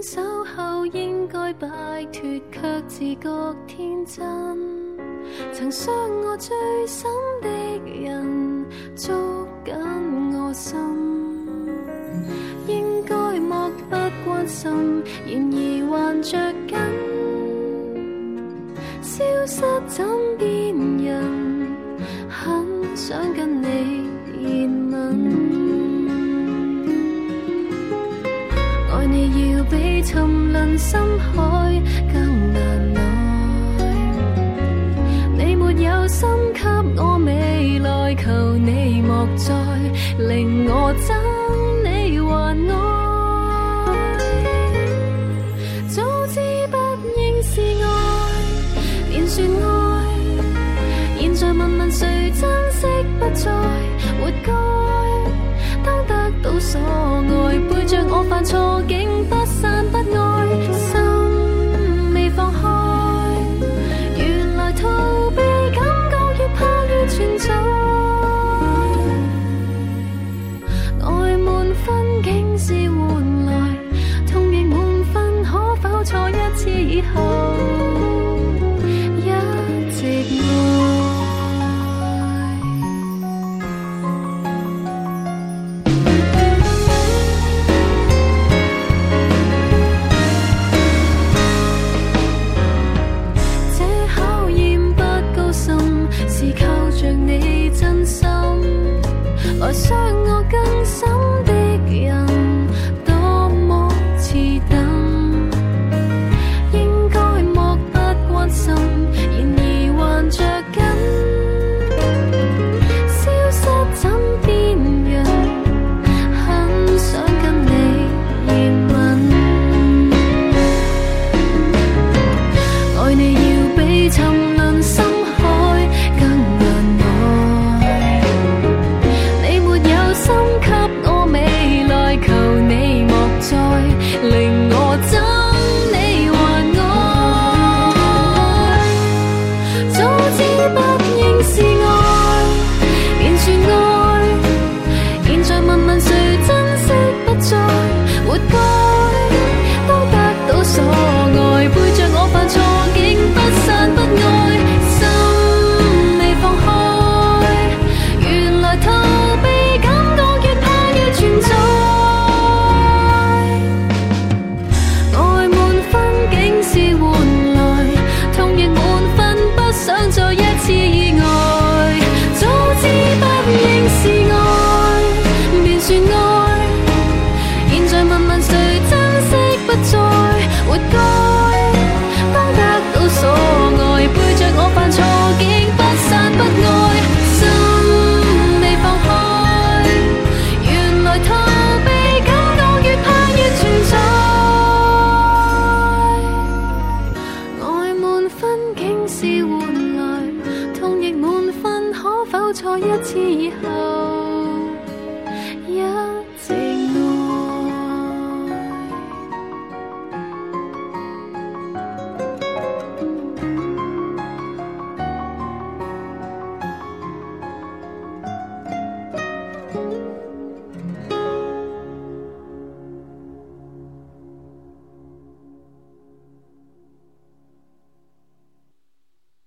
分手後應該擺脫，卻自覺天真。曾傷我最深的人，捉緊我心，應該漠不關心，然而還着緊。消失枕邊人，很想跟你熱吻。愛你要比沉淪深海更難耐，你沒有心給我未來，求你莫再令我憎你還愛。早知不應是愛，便說愛，現在問問誰珍惜不再活該。當得到所愛，背着我犯錯